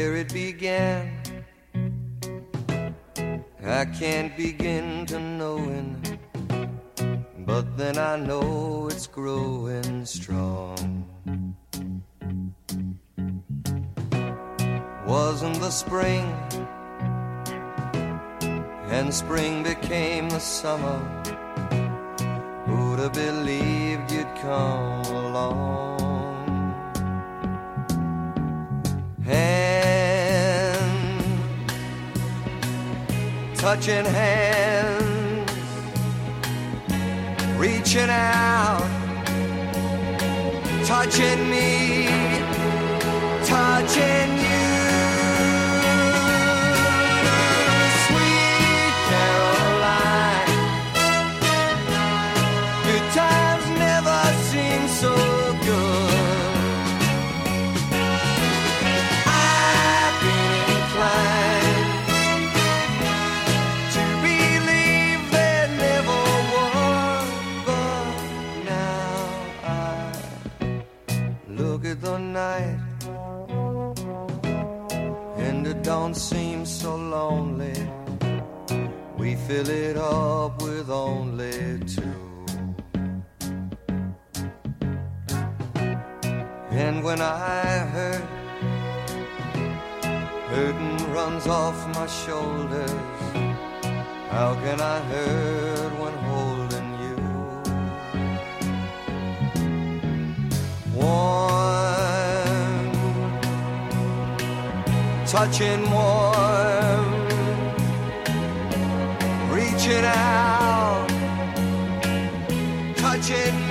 where it began. I can't begin to knowing, but then I know it's growing strong. Wasn't the spring, and spring became the summer. Who'd have believed you'd come along? Hand, touching hands, reaching out, touching me, touching you. Sweet Caroline, good times never seem so good. I've been inclined to believe there never was, but now I look at the night and it don't seem so lonely. We fill it up with only two. And when I hurt, hurting runs off my shoulders. How can I hurt when holding you? Warm, touching warm, reaching out, touching